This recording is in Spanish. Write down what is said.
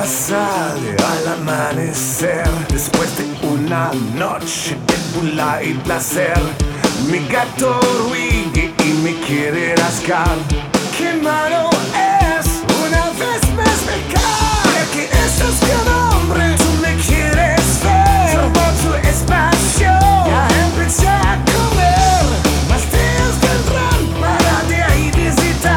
sale al amanecer, después de una noche de gula y placer. Mi gato ruido y me quiere rascar. Qué malo